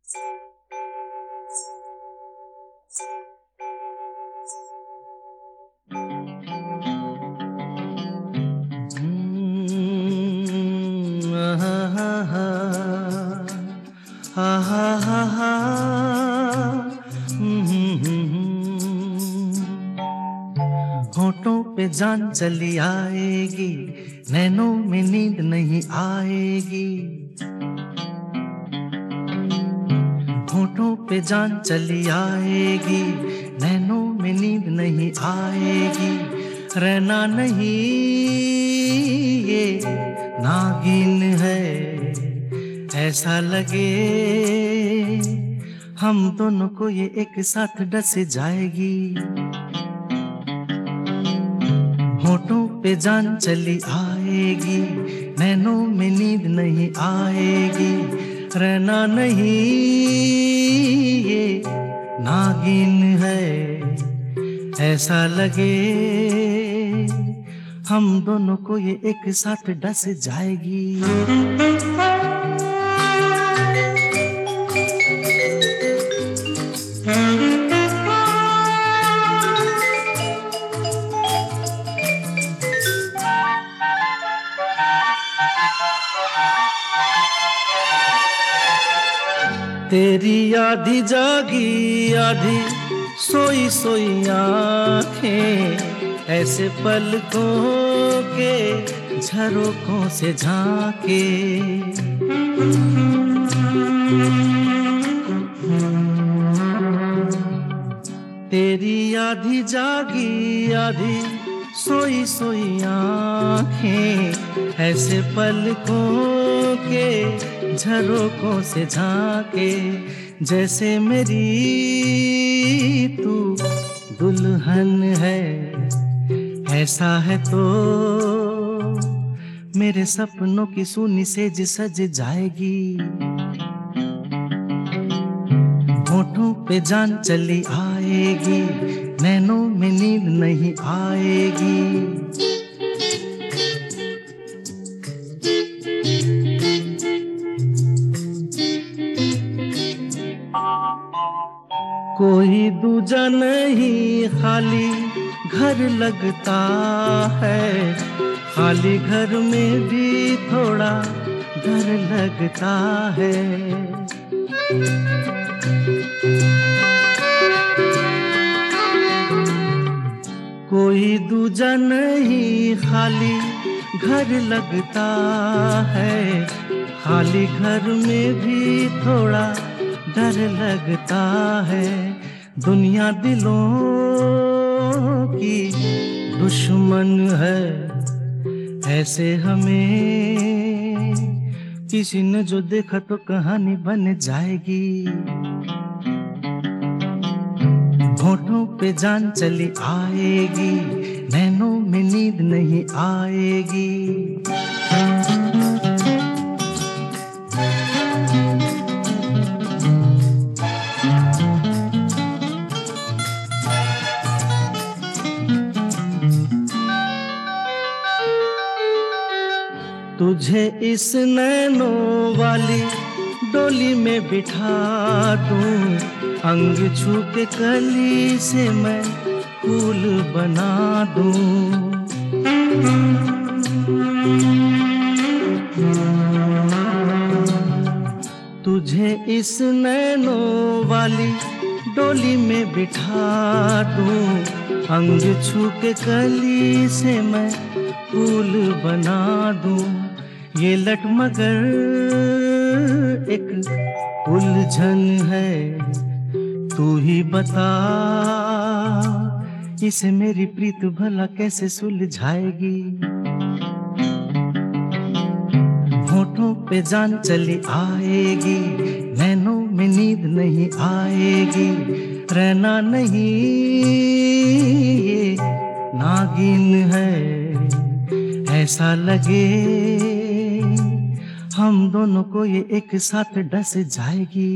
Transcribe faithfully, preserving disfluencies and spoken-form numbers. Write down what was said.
हम्म, आहा, हा, हा, आहा, हा, हा, हम्म, हम्म, हम्म। होठों पे जान चली आएगी, नैनों में नींद नहीं आएगी। होठों पे जान चली आएगी, नैनों में नींद नहीं आएगी। रहना नहीं, ये नागिन है, ऐसा लगे हम दोनों को ये एक साथ डस जाएगी। होठों पे जान चली आएगी, नैनों में नींद नहीं आएगी। रहना नहीं, ये नागिन है, ऐसा लगे हम दोनों को ये एक साथ डस जाएगी। तेरी आधी जागी आधी सोई सोई आँखें, ऐसे पलकों के झरोकों से झांके। तेरी आधी जागी आधी सोई सोई आँखें, ऐसे पलकों के झरोकों से झांके। जैसे मेरी तू दुल्हन है, ऐसा है तो मेरे सपनों की सूनी सेज सज जाएगी। होठों पे जान चली आएगी, नैनों में नींद नहीं आएगी। कोई दूजा नहीं, खाली घर लगता है, खाली घर में भी थोड़ा डर लगता है। कोई दूजा नहीं, खाली घर लगता है, खाली घर में भी थोड़ा डर लगता है। दुनिया दिलों की दुश्मन है, ऐसे हमें किसी ने जो देखा तो कहानी बन जाएगी। होठों पे जान चली आएगी, नैनों में नींद नहीं आएगी। तुझे इस नैनों वाली डोली में बिठा दूं, अंग छू के कली से मैं फूल बना दूं। तुझे इस नैनों वाली डोली में बिठा दूं, अंग छू के कली से मैं फूल बना दूं। ये लट मगर एक उलझन है, तू ही बता इसे मेरी प्रीत भला कैसे सुलझाएगी। होठों पे जान चली आएगी, नैनों में नींद नहीं आएगी। रहना नहीं, ये नागिन है, ऐसा लगे हम दोनों को ये एक साथ डस जाएगी।